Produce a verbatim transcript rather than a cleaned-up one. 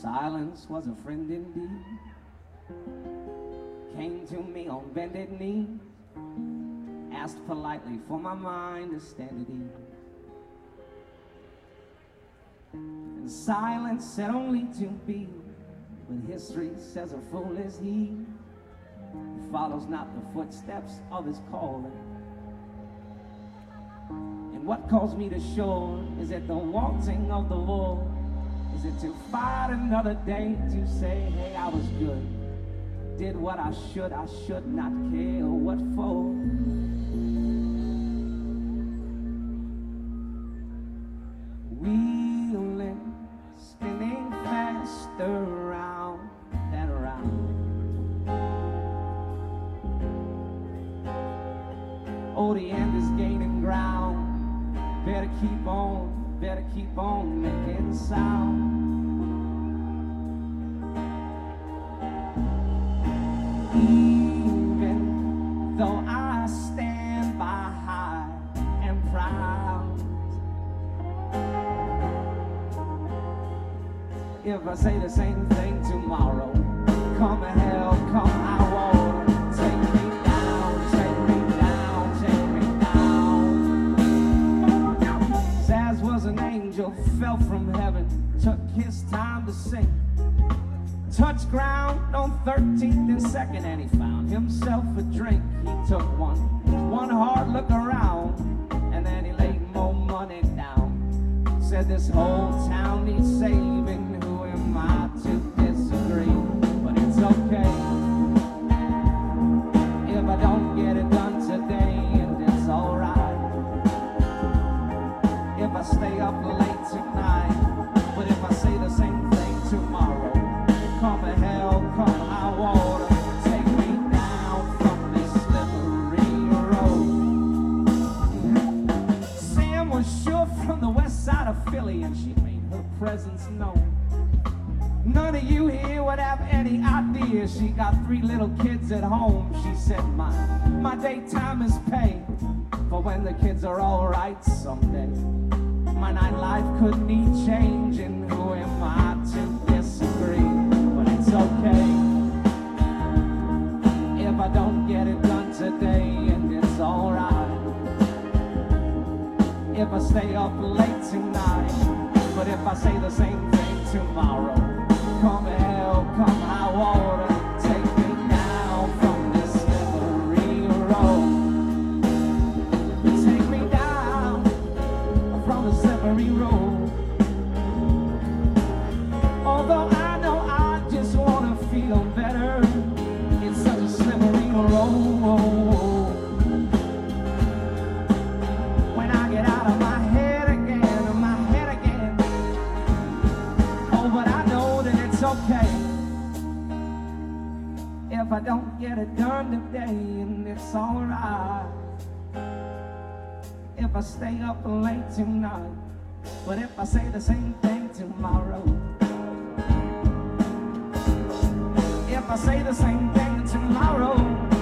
Silence was a friend indeed. Came to me on bended knee, asked politely for my mind to stand at ease. And silence said only to be, but history says a fool is he who follows not the footsteps of his calling. And what calls me to shore is it the wanting of the war? Is it to fight another day, to say, hey, I was good, did what I should, I should not care what for? Wheeling, spinning fast around and around. Oh, the end is gaining ground. Better keep on, better keep on making sound. Even though I stand by high and proud, if I say the same thing tomorrow, come hell, come high water, take me down, take me down, take me down. Zaz was an angel, fell from heaven, took his time to sing. Touched ground on thirteenth and second, and he found himself a drink. He took one, one hard look around, and then he laid more money down. Said this whole town needs saving. Who am I to disagree? But it's okay if I don't get it done today, and it's alright if I stay up late tonight. But if I say the same thing tomorrow, come hell, come high water, take me down from this slippery road. Sam was sure from the west side of Philly, and she made her presence known. None of you here would have any idea she got three little kids at home. She said, my, my daytime is paid for when the kids are all right someday. My nightlife could need changing. Who am I to disagree? But it's okay if I don't get it done today, and it's alright if I stay up late tonight. But if I say the same thing tomorrow, come hell, come high water, take me down from this slippery road. Take me down from the slippery road. Although I know I just wanna feel better, it's such a slippery road. When I get out of my head again, my head again. Oh, but I know that it's okay if I don't get it done today, and it's alright if I stay up late tonight. But if I say the same thing tomorrow, if I say the same thing tomorrow,